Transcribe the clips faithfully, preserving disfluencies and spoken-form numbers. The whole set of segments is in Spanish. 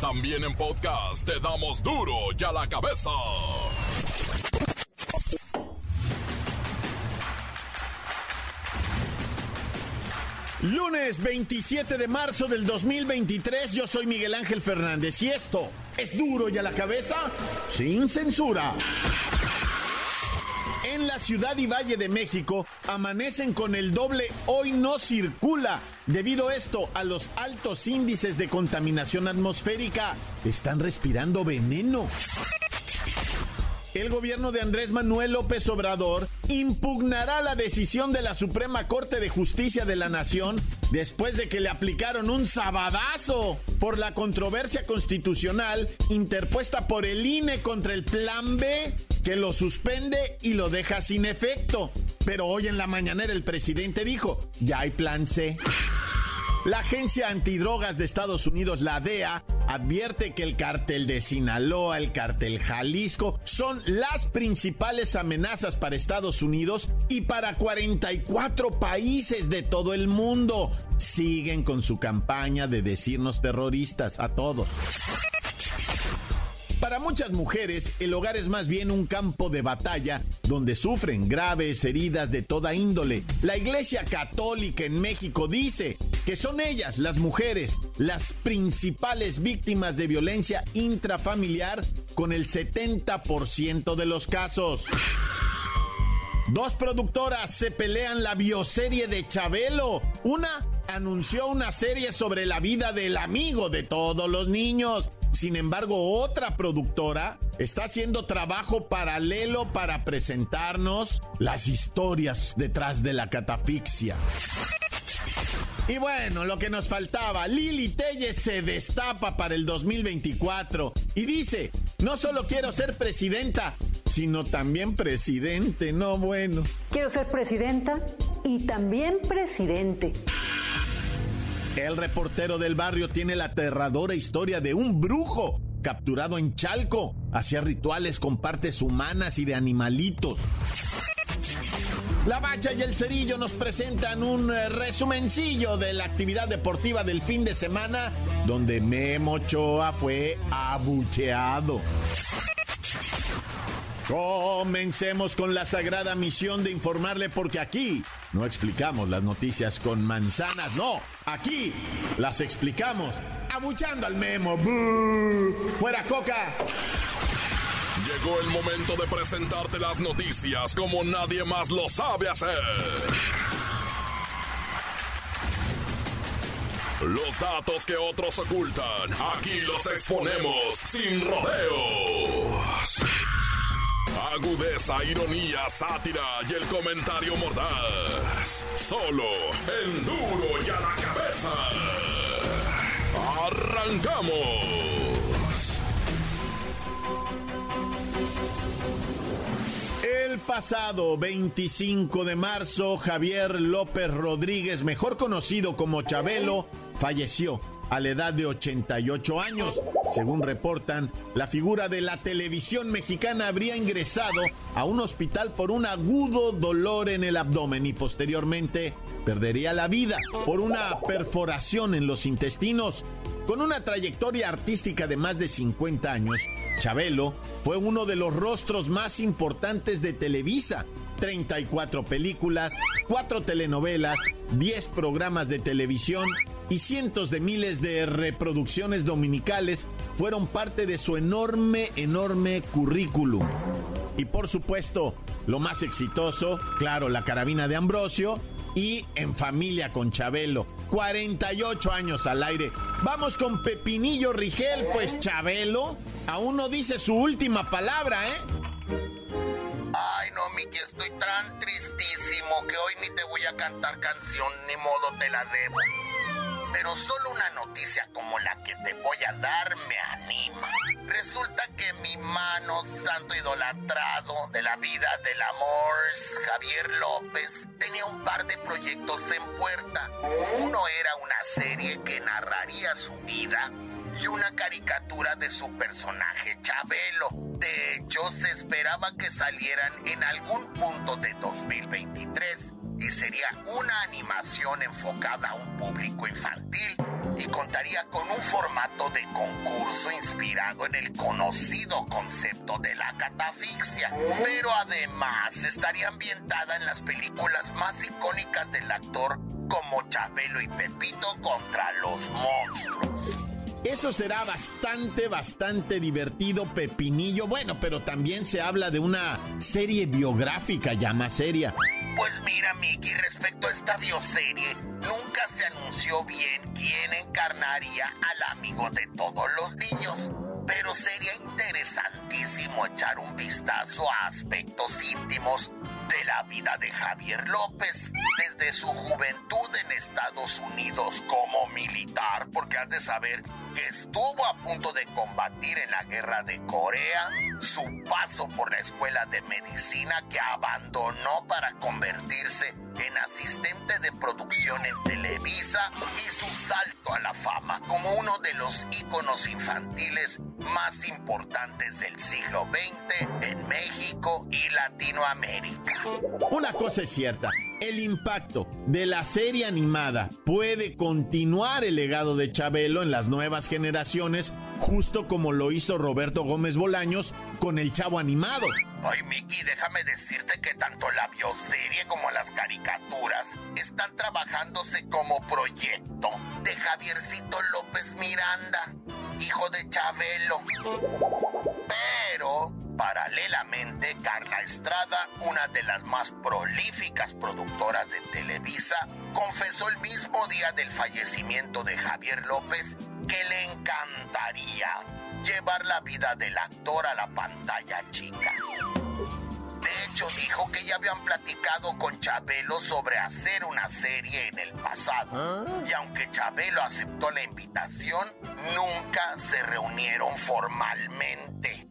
También en podcast te damos duro y a la cabeza. Lunes veintisiete de marzo del dos mil veintitrés, yo soy Miguel Ángel Fernández y esto es Duro y a la Cabeza, sin censura. En la Ciudad y Valle de México amanecen con el doble hoy no circula. Debido esto a los altos índices de contaminación atmosférica, están respirando veneno. El gobierno de Andrés Manuel López Obrador impugnará la decisión de la Suprema Corte de Justicia de la Nación después de que le aplicaron un sabadazo por la controversia constitucional interpuesta por el I N E contra el Plan B, que lo suspende y lo deja sin efecto. Pero hoy en la mañanera el presidente dijo, ya hay Plan C. La Agencia Antidrogas de Estados Unidos, la D E A, advierte que el cártel de Sinaloa, el cártel Jalisco, son las principales amenazas para Estados Unidos y para cuarenta y cuatro países de todo el mundo. Siguen con su campaña de decirnos terroristas a todos. Para muchas mujeres, el hogar es más bien un campo de batalla donde sufren graves heridas de toda índole. La Iglesia Católica en México dice que son ellas, las mujeres, las principales víctimas de violencia intrafamiliar con el setenta por ciento de los casos. Dos productoras se pelean la bioserie de Chabelo. Una anunció una serie sobre la vida del amigo de todos los niños. Sin embargo, otra productora está haciendo trabajo paralelo para presentarnos las historias detrás de la catafixia. Y bueno, lo que nos faltaba, Lili Téllez se destapa para el dos mil veinticuatro y dice, no solo quiero ser presidenta, sino también presidente, no bueno. Quiero ser presidenta y también presidente. El reportero del barrio tiene la aterradora historia de un brujo capturado en Chalco. Hacía rituales con partes humanas y de animalitos. La Bacha y el Cerillo nos presentan un resumencillo de la actividad deportiva del fin de semana, donde Memo Ochoa fue abucheado. Comencemos con la sagrada misión de informarle, porque aquí no explicamos las noticias con manzanas, no, aquí las explicamos abuchando al Memo. ¡Bú! ¡Fuera Coca! Llegó el momento de presentarte las noticias como nadie más lo sabe hacer. Los datos que otros ocultan, aquí los exponemos sin rodeos. Agudeza, ironía, sátira y el comentario mordaz. Solo en Duro y a la Cabeza. ¡Arrancamos! El pasado veinticinco de marzo, Javier López Rodríguez, mejor conocido como Chabelo, falleció a la edad de ochenta y ocho años. Según reportan, la figura de la televisión mexicana habría ingresado a un hospital por un agudo dolor en el abdomen y posteriormente perdería la vida por una perforación en los intestinos. Con una trayectoria artística de más de cincuenta años, Chabelo fue uno de los rostros más importantes de Televisa. treinta y cuatro películas, cuatro telenovelas, diez programas de televisión y cientos de miles de reproducciones dominicales fueron parte de su enorme, enorme currículum. Y por supuesto, lo más exitoso, claro, La Carabina de Ambrosio y En Familia con Chabelo. cuarenta y ocho años al aire. Vamos con Pepinillo Rigel, pues Chabelo aún no dice su última palabra, ¿eh? Ay, no, Miki, estoy tan tristísimo que hoy ni te voy a cantar canción, ni modo te la debo. Pero solo una noticia como la que te voy a dar me anima. Resulta que mi mano santo idolatrado de la vida del amor, Javier López, tenía un par de proyectos en puerta. Uno era una serie que narraría su vida y una caricatura de su personaje Chabelo. De hecho, se esperaba que salieran en algún punto de dos mil veintitrés y sería una animación enfocada a un público infantil. y contaría con un formato de concurso inspirado en el conocido concepto de la catafixia, pero además estaría ambientada en las películas más icónicas del actor como Chabelo y Pepito contra los monstruos. Eso será bastante, bastante divertido, Pepinillo. Bueno, pero también se habla de una serie biográfica ya más seria. Pues mira, Mickey, respecto a esta bioserie, nunca se anunció bien quién encarnaría al amigo de todos los niños. Pero sería interesantísimo echar un vistazo a aspectos íntimos de la vida de Javier López, desde su juventud en Estados Unidos como militar, porque has de saber que estuvo a punto de combatir en la guerra de Corea, su paso por la escuela de medicina que abandonó para convertirse en asistente de producción en Televisa y su salto a la fama como uno de los íconos infantiles más importantes del siglo veinte en México y Latinoamérica. Una cosa es cierta, el impacto de la serie animada puede continuar el legado de Chabelo en las nuevas generaciones, justo como lo hizo Roberto Gómez Bolaños con El Chavo Animado. Ay, Mickey, déjame decirte que tanto la bioserie como las caricaturas están trabajándose como proyecto de Javiercito López Miranda, hijo de Chabelo. Pero, paralelamente, Carla Estrada, una de las más prolíficas productoras de Televisa, confesó el mismo día del fallecimiento de Javier López que le encantaría llevar la vida del actor a la pantalla chica. De hecho, dijo que ya habían platicado con Chabelo sobre hacer una serie en el pasado. ¿Ah? Y aunque Chabelo aceptó la invitación, nunca se reunieron formalmente.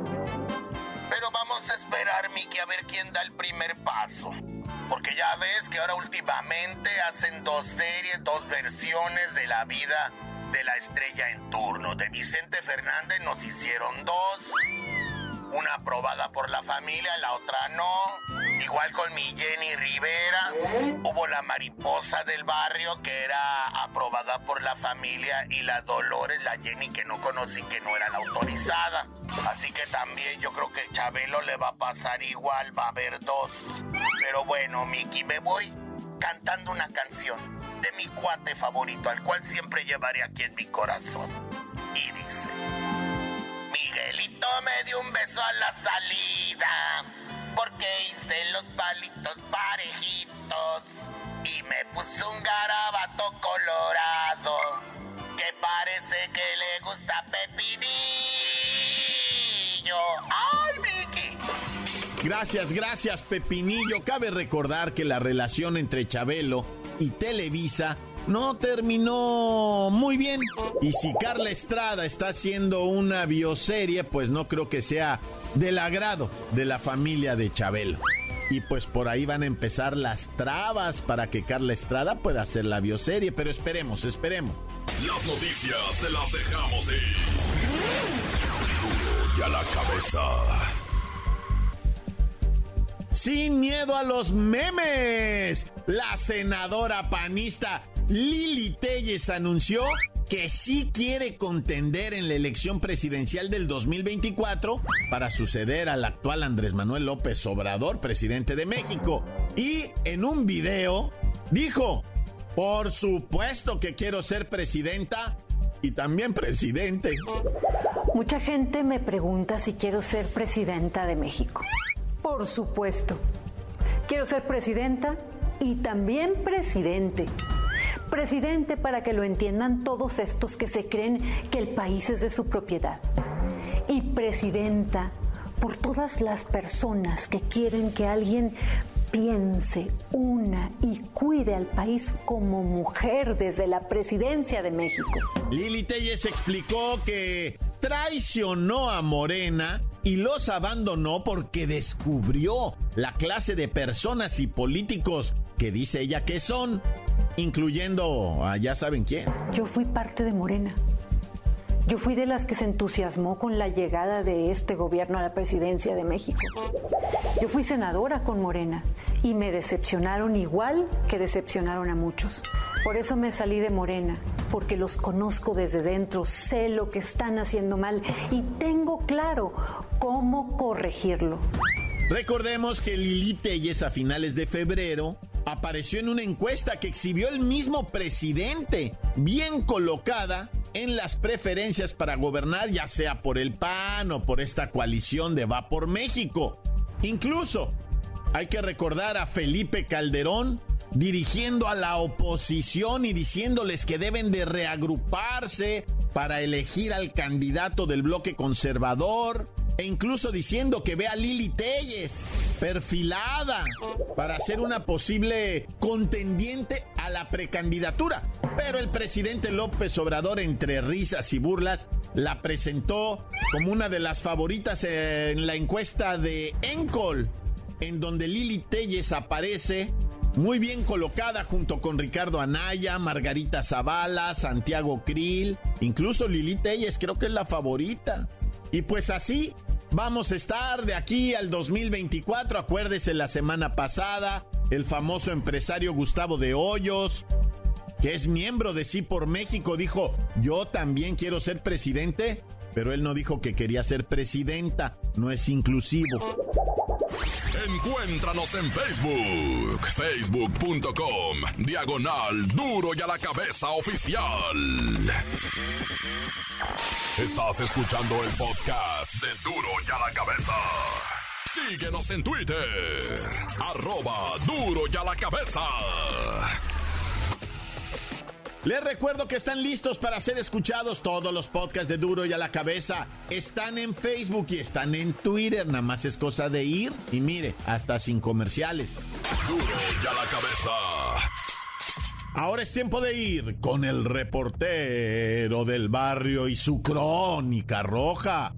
Pero vamos a esperar, Mickey, a ver quién da el primer paso. Porque ya ves que ahora últimamente hacen dos series, dos versiones de la vida de la estrella en turno. De Vicente Fernández nos hicieron dos. Una aprobada por la familia, la otra no. Igual con mi Jenny Rivera. Hubo la mariposa del barrio que era aprobada por la familia y la Dolores, la Jenny que no conocí, que no era la autorizada. Así que también yo creo que Chabelo le va a pasar igual, va a haber dos. Pero bueno, Mickey, me voy cantando una canción de mi cuate favorito, al cual siempre llevaré aquí en mi corazón. Y dice: Miguelito me dio un beso a la salida, porque hice los palitos parejitos, y me puso un garabato colorado, que parece que le gusta Pepinillo. ¡Ay, Mickey! Gracias, gracias, Pepinillo. Cabe recordar que la relación entre Chabelo y Televisa no terminó muy bien. Y si Carla Estrada está haciendo una bioserie, pues no creo que sea del agrado de la familia de Chabelo. Y pues por ahí van a empezar las trabas para que Carla Estrada pueda hacer la bioserie. Pero esperemos, esperemos. Las noticias te las dejamos ir. Y a la cabeza. Sin miedo a los memes, la senadora panista Lili Téllez anunció que sí quiere contender en la elección presidencial del dos mil veinticuatro para suceder al actual Andrés Manuel López Obrador, presidente de México. Y en un video dijo: por supuesto que quiero ser presidenta y también presidente. Mucha gente me pregunta si quiero ser presidenta de México. Por supuesto. Quiero ser presidenta y también presidente. Presidente para que lo entiendan todos estos que se creen que el país es de su propiedad. Y presidenta por todas las personas que quieren que alguien piense, una y cuide al país como mujer desde la presidencia de México. Lili Téllez explicó que traicionó a Morena y los abandonó porque descubrió la clase de personas y políticos que dice ella que son, incluyendo a ya saben quién. Yo fui parte de Morena. Yo fui de las que se entusiasmó con la llegada de este gobierno a la presidencia de México. Yo fui senadora con Morena y me decepcionaron igual que decepcionaron a muchos. Por eso me salí de Morena, porque los conozco desde dentro, sé lo que están haciendo mal y tengo claro cómo corregirlo. Recordemos que Lili Téllez a finales de febrero apareció en una encuesta que exhibió el mismo presidente, bien colocada en las preferencias para gobernar, ya sea por el P A N o por esta coalición de Va por México. Incluso hay que recordar a Felipe Calderón dirigiendo a la oposición y diciéndoles que deben de reagruparse para elegir al candidato del bloque conservador, e incluso diciendo que ve a Lili Téllez perfilada para ser una posible contendiente a la precandidatura. Pero el presidente López Obrador, entre risas y burlas, la presentó como una de las favoritas en la encuesta de Encol, en donde Lili Téllez aparece muy bien colocada junto con Ricardo Anaya, Margarita Zavala, Santiago Krill, incluso Lili Téllez creo que es la favorita. Y pues así vamos a estar de aquí al dos mil veinticuatro. Acuérdese, la semana pasada, el famoso empresario Gustavo de Hoyos, que es miembro de Sí por México, dijo, yo también quiero ser presidente, pero él no dijo que quería ser presidenta, no es inclusivo. Encuéntranos en Facebook, facebook punto com, diagonal Duro y a la Cabeza Oficial. Estás escuchando el podcast de Duro y a la Cabeza. Síguenos en Twitter, arroba Duro y a la Cabeza. Les recuerdo que están listos para ser escuchados. Todos los podcasts de Duro y a la Cabeza están en Facebook y están en Twitter. Nada más es cosa de ir y mire, hasta sin comerciales. Duro y a la Cabeza. Ahora es tiempo de ir con el reportero del barrio y su crónica roja.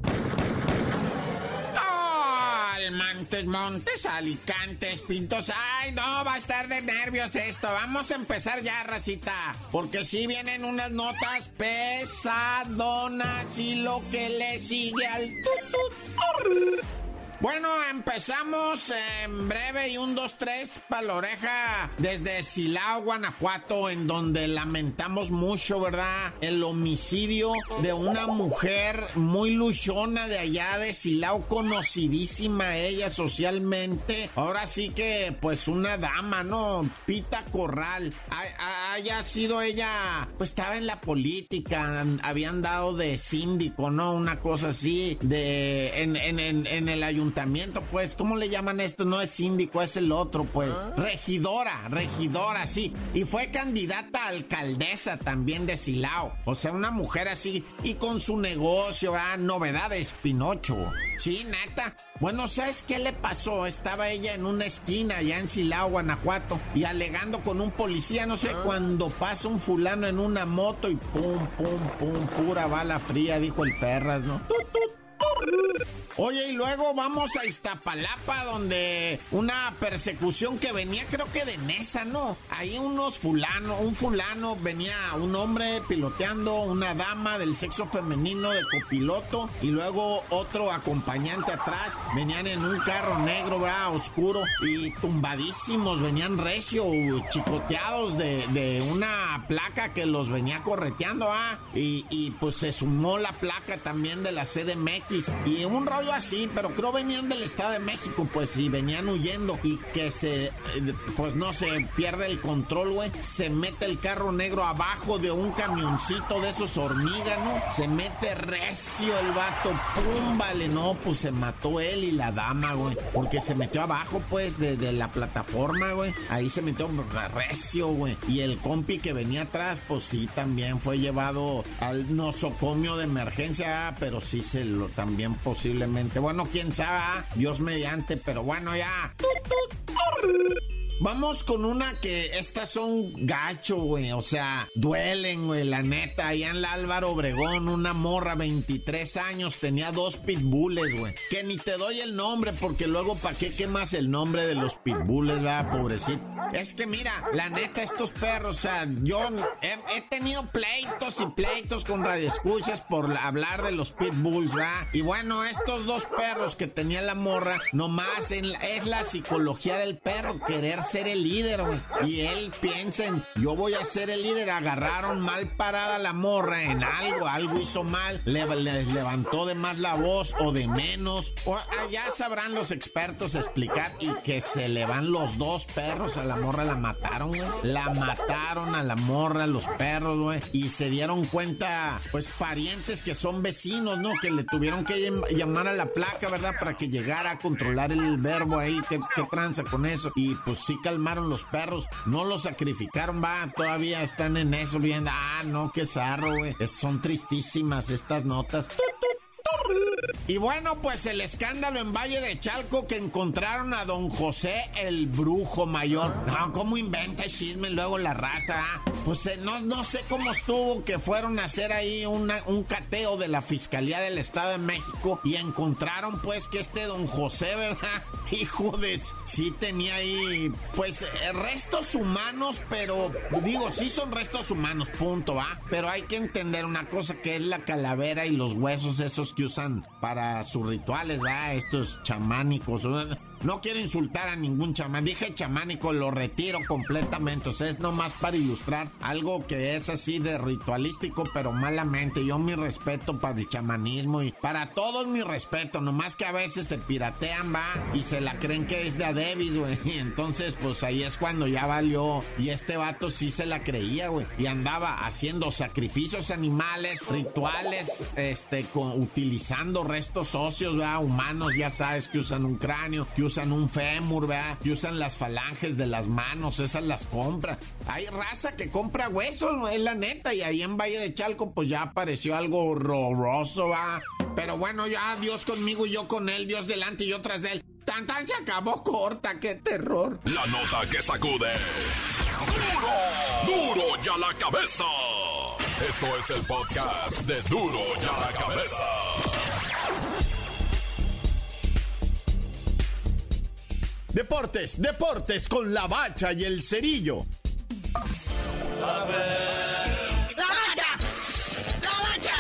Montes, Montes, Alicantes, Pintos. Ay, no, va a estar de nervios esto. Vamos a empezar ya, racita, porque sí vienen unas notas pesadonas y lo que le sigue al tutut. Bueno, empezamos en breve y un, dos, tres pa' la oreja desde Silao, Guanajuato, en donde lamentamos mucho, ¿verdad? El homicidio de una mujer muy luchona de allá de Silao, conocidísima ella socialmente. Ahora sí que, pues, una dama, ¿no? Pita Corral. Ha, haya sido ella, pues, estaba en la política, habían dado de síndico, ¿no? Una cosa así, de en, en, en, en el ayuntamiento. Pues, ¿cómo le llaman esto? No es síndico, es el otro, pues. Regidora, regidora, sí. Y fue candidata a alcaldesa también de Silao. O sea, una mujer así, y con su negocio, ah, novedades, Pinocho. Sí, neta. Bueno, ¿sabes qué le pasó? Estaba ella en una esquina allá en Silao, Guanajuato, y alegando con un policía, no sé, ¿Ah? cuando pasa un fulano en una moto y pum, pum, pum, pura bala fría, dijo el Ferras, ¿no? Tut, tut. Oye, y luego vamos a Iztapalapa, donde una persecución que venía, creo que de Nesa, ¿no? Ahí unos fulanos, un fulano, venía un hombre piloteando, una dama del sexo femenino de copiloto, y luego otro acompañante atrás, venían en un carro negro, ¿verdad? Oscuro, y tumbadísimos, venían recio, chicoteados de, de una placa que los venía correteando, ¿ah? Y, y pues se sumó la placa también de la C D M X, y un rollo así, pero creo venían del Estado de México, pues, y venían huyendo, y que se, pues no se pierde el control, güey, se mete el carro negro abajo de un camioncito de esos hormigas, ¿no? Se mete recio el vato, pum, vale, no, pues se mató él y la dama, güey, porque se metió abajo, pues, de, de la plataforma, güey, ahí se metió recio, güey, y el compi que venía atrás, pues sí, también fue llevado al nosocomio de emergencia, pero sí se lo también posiblemente. Bueno, quién sabe, Dios mediante, pero bueno, ya. Vamos con una que estas son gacho, güey, o sea, duelen, güey, la neta. Allá en la Álvaro Obregón, una morra, veintitrés años, tenía dos pitbulls, güey, que ni te doy el nombre, porque luego, ¿para qué quemas el nombre de los pitbulls, verdad, pobrecito? Es que mira, la neta, estos perros, o sea, yo he, he tenido pleitos y pleitos con radioescuchas por hablar de los pitbulls, ¿verdad? Y bueno, estos dos perros que tenía la morra, nomás en la, es la psicología del perro, quererse ser el líder, güey. Y él piensa en, yo voy a ser el líder. Agarraron mal parada la morra en algo, algo hizo mal, le, le levantó de más la voz o de menos. O, ya sabrán los expertos explicar. Y que se le van los dos perros a la morra, la mataron, güey. La mataron a la morra, los perros, güey. Y se dieron cuenta, pues, parientes que son vecinos, ¿no? Que le tuvieron que llamar a la placa, ¿verdad? Para que llegara a controlar el verbo ahí. ¿Qué, qué tranza con eso? Y pues sí calmaron los perros. No los sacrificaron, va. Todavía están en eso viendo. Ah, no, qué zarro, güey. Son tristísimas estas notas. Y bueno, pues el escándalo en Valle de Chalco, que encontraron a don José el Brujo Mayor. No, ¿cómo inventa chisme luego la raza? ¿Ah? Pues eh, no, no sé cómo estuvo que fueron a hacer ahí una, un cateo de la Fiscalía del Estado de México y encontraron pues que este don José, ¿verdad? Hijo de... Sí tenía ahí, pues, eh, restos humanos, pero digo, sí son restos humanos, punto, ¿va? Pero hay que entender una cosa, que es la calavera y los huesos esos que usan para sus rituales, ¿va? Estos chamánicos. No quiero insultar a ningún chamán. Dije chamánico, lo retiro completamente. O sea, es nomás para ilustrar algo que es así de ritualístico, pero malamente. Yo mi respeto para el chamanismo y para todos mi respeto. Nomás que a veces se piratean, va, y se la creen que es de a Davis, güey. Y entonces, pues ahí es cuando ya valió. Y este vato sí se la creía, güey. Y andaba haciendo sacrificios animales, rituales, este, con, utilizando restos óseos, ¿verdad? Humanos, ya sabes, que usan un cráneo, que usan un fémur, ¿verdad? Que usan las falanges de las manos, esas las compra. Hay raza que compra huesos, ¿no? Es la neta. Y ahí en Valle de Chalco, pues ya apareció algo horroroso, ¿va? Pero bueno, ya Dios conmigo y yo con él, Dios delante y yo tras de él. Tan tan se acabó corta, qué terror. La nota que sacude. ¡Duro! ¡Duro ya la cabeza! Esto es el podcast de Duro ya la cabeza. Deportes, deportes con la Bacha y el Cerillo. ¡La Bacha! ¡La Bacha! ¡La Bacha!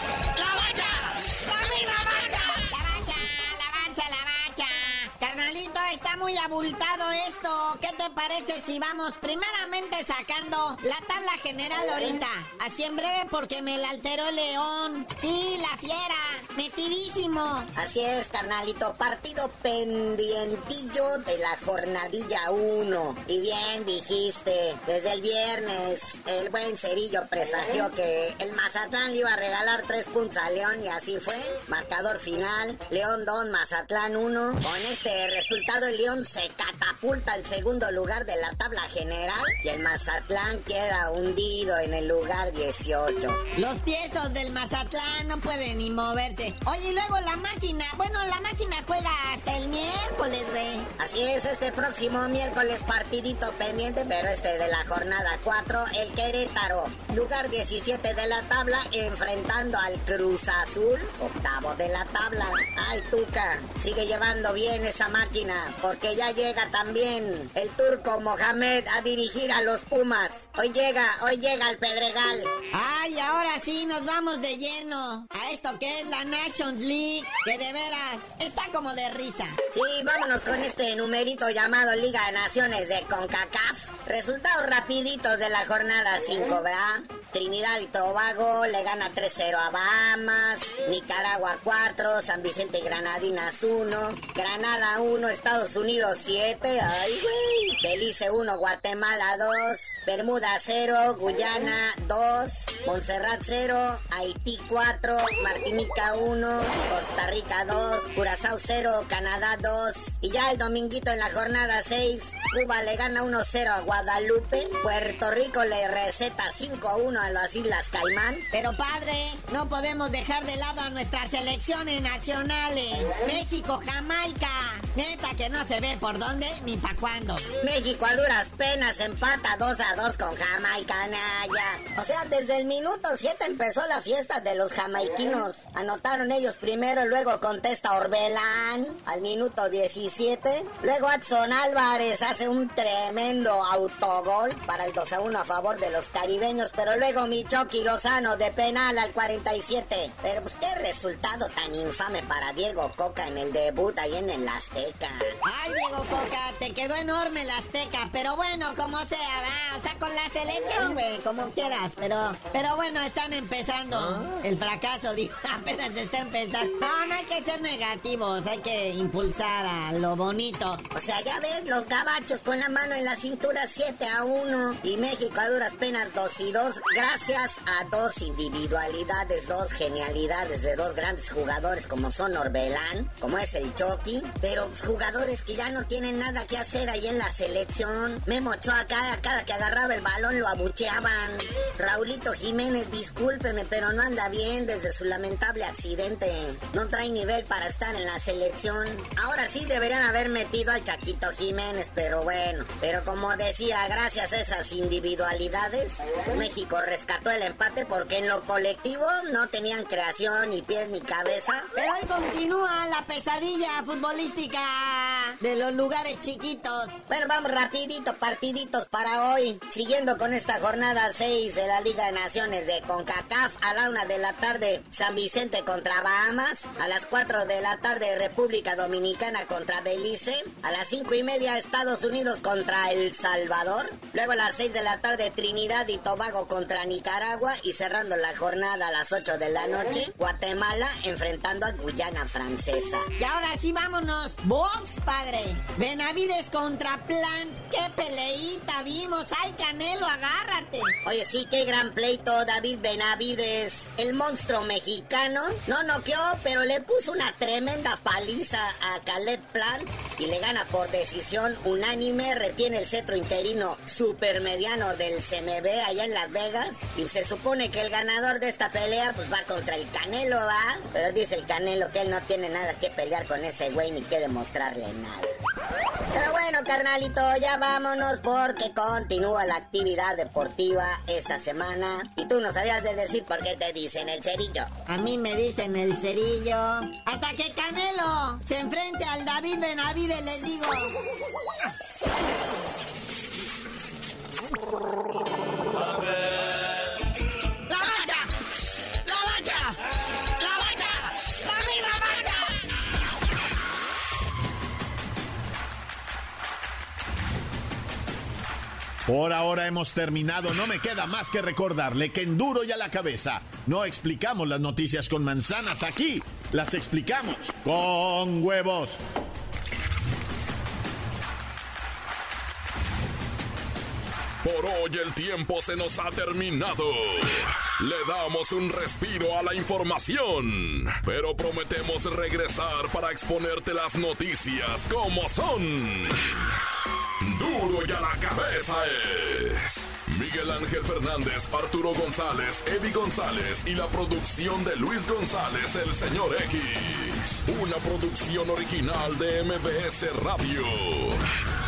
¡La misma Bacha! ¡La Bacha! ¡La Bacha! ¡La Bacha! Carnalito, está muy abultado esto. ¿Qué te parece si vamos primeramente sacando la tabla general ahorita? Así en breve porque me la alteró León. Sí, la fiera. Metidísimo. Así es, carnalito, partido pendientillo de la jornadilla uno. Y bien dijiste, desde el viernes el buen Cerillo presagió que el Mazatlán le iba a regalar tres puntos a León y así fue. Marcador final, León dos, Mazatlán uno. Con este resultado el León se catapulta al segundo lugar de la tabla general y el Mazatlán queda hundido en el lugar dieciocho. Los tiesos del Mazatlán no pueden ni moverse. Oye, y luego la máquina, bueno, la máquina juega hasta el miércoles, güey. Así es, este próximo miércoles partidito pendiente, pero este de la jornada cuatro, el Querétaro, lugar diecisiete de la tabla, enfrentando al Cruz Azul, octavo de la tabla. Ay, Tuca, sigue llevando bien esa máquina, porque ya llega también el turco Mohamed a dirigir a los Pumas. Hoy llega, hoy llega el Pedregal. Ay, ahora sí nos vamos de lleno a esto que es la Nations League, que de veras está como de risa. Sí, vámonos con este numerito llamado Liga de Naciones de CONCACAF. Resultados rapiditos de la jornada cinco, ¿verdad? Trinidad y Tobago le gana tres cero a Bahamas, Nicaragua cuatro, San Vicente y Granadinas uno, Granada uno, Estados Unidos siete, ay güey, Belice uno, Guatemala dos, Bermuda cero, Guyana dos, Montserrat cero, Haití cuatro, Martinica uno, Costa Rica dos, Curazao cero, Canadá dos, y ya el dominguito en la jornada seis, Cuba le gana uno cero a Guadalupe, Puerto Rico le receta cinco a uno a las Islas Caimán. Pero padre, no podemos dejar de lado a nuestras selecciones nacionales. México, Jamaica, neta que no se ve por dónde ni pa' cuándo. México a duras penas empata dos a dos con Jamaica, Naya. O sea, desde el minuto siete empezó la fiesta de los jamaiquinos. Anotaron ellos primero, luego contesta Orbelán al minuto diecisiete. Luego Adson Álvarez hace un tremendo autogol para el dos a uno a favor de los caribeños. Pero luego Michoki Lozano de penal al cuarenta y siete. Pero pues qué resultado tan infame para Diego Coca en el debut ahí en el Azteca. Ay, Diego Coca, te quedó enorme el Azteca. Pero bueno, como sea, ¿verdad? O sea, con la selección, güey, como quieras. Pero, pero bueno, están empezando. ¿Ah? El fracaso, digo, apenas se está empezando. No, no hay que ser negativos, hay que impulsar a lo bonito. O sea, ya ves, los gabachos con la mano en la cintura, siete a uno. Y México a duras penas dos y dos. Gracias a dos individualidades, dos genialidades de dos grandes jugadores como son Orbelán, como es el Chucky. Pero pues, jugadores que ya no tienen nada que hacer ahí en la selección. Memo Ochoa, cada, cada que agarraba el balón lo abucheaban. Raulito Jiménez, discúlpeme, pero no anda bien desde su lamentable accidente. No trae nivel para estar en la selección. Ahora sí deberían haber metido al Chaquito Jiménez, pero bueno. Pero como decía, gracias a esas individualidades, México rescató el empate porque en lo colectivo no tenían creación, ni pies, ni cabeza. Pero hoy continúa la pesadilla futbolística de los lugares chiquitos. Bueno, vamos rapidito, partiditos para hoy. Siguiendo con esta jornada seis de la Liga de Naciones de CONCACAF, a la una de la tarde San Vicente contra Bahamas, a las cuatro de la tarde República Dominicana contra Belice, a las cinco y media Estados Unidos contra El Salvador, luego a las seis de la tarde Trinidad y Tobago contra Nicaragua, y cerrando la jornada a las ocho de la noche Guatemala enfrentando a Guyana Francesa. Y ahora sí vámonos, box, padre. Benavides contra Plant, qué peleita vimos. Ay, Canelo, agárrate. Oye, sí, qué gran pleito. David Benavides, el monstruo mexicano, no noqueó, pero le puso una tremenda paliza a Caleb Plant y le gana por decisión unánime. Retiene el cetro interino supermediano del C M B allá en Las Vegas, y se supone que el ganador de esta pelea pues va contra el Canelo, ¿va? Pero dice el Canelo que él no tiene nada que pelear con ese güey ni que demostrarle nada. Pero bueno, carnalito, ya vámonos porque continúa la actividad deportiva esta semana. Y tú no sabías de decir por qué te dicen el Cerillo. A mí me dicen el Cerillo hasta que Canelo se enfrente al David Benavides, les digo. Por ahora hemos terminado. No me queda más que recordarle que en Duro y a la Cabeza no explicamos las noticias con manzanas. Aquí las explicamos con huevos. Por hoy el tiempo se nos ha terminado. Le damos un respiro a la información, pero prometemos regresar para exponerte las noticias como son. Duro y a la Cabeza es Miguel Ángel Fernández, Arturo González, Eddie González y la producción de Luis González, el señor X. Una producción original de M B S Radio.